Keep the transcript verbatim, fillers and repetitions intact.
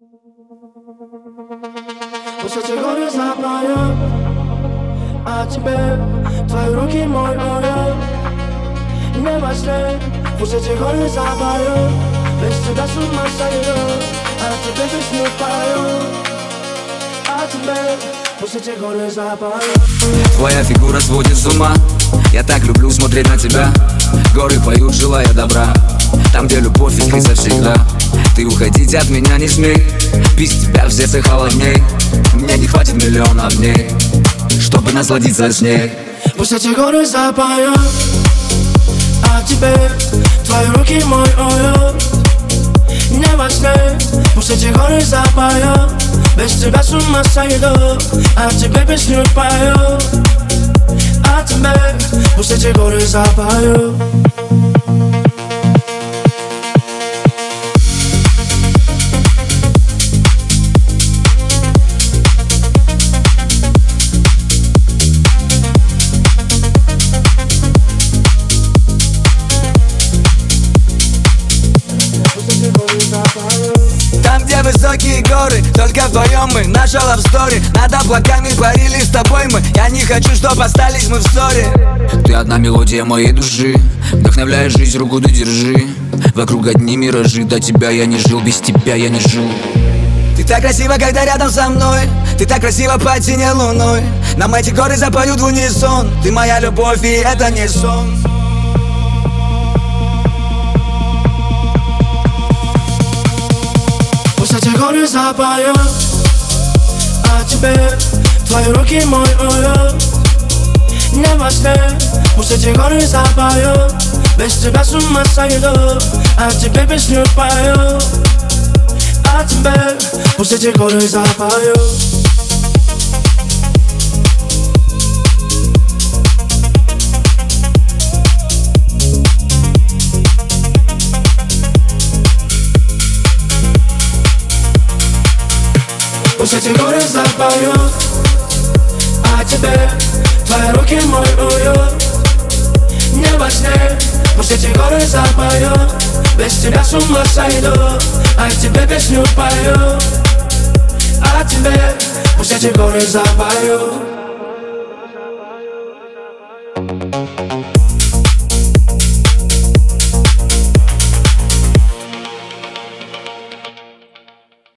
Пусть эти горы запоют о тебе, твои руки мой уют. Не во сне, пусть эти горы запоют, без тебя с ума сойду, а тебе песню пою. О тебе, пусть эти горы запоют. Твоя фигура сводит с ума, я так люблю смотреть на тебя. Горы поют, желая добра, там, где любовь искрится всегда. Ты уходить от меня не смей, без тебя в сердце холодней. Мне не хватит миллионов дней, чтобы насладиться с ней. Пусть эти горы запоют о тебе, твои руки мой уют. Не во сне, пусть эти горы запоют, без тебя с ума сойду, а тебе песню пою. О тебе, пусть эти горы запоют. Там, где высокие горы, только вдвоем мы. Наша love story, над облаками парили с тобой мы. Я не хочу, чтоб остались мы в ссоре. Ты одна мелодия моей души, вдохновляешь жизнь, руку ты держи. Вокруг одни миражи, до тебя я не жил, без тебя я не жил. Ты так красива, когда рядом со мной, ты так красиво под синей луной. Нам эти горы запоют в унисон. Ты моя любовь, и это не сон. Пусть эти горы запоют о тебе, твои руки мой уют. Не во сне, пусть эти горы запоют, без тебя с ума сойду, а тебе песню пою. О тебе, пусть эти горы запоют. Пусть эти горы запоют о тебе, твои руки мой уют. Не во сне, пусть эти горы запоют, без тебя с ума сойду, а тебе песню пою. О тебе, пусть эти горы запоют.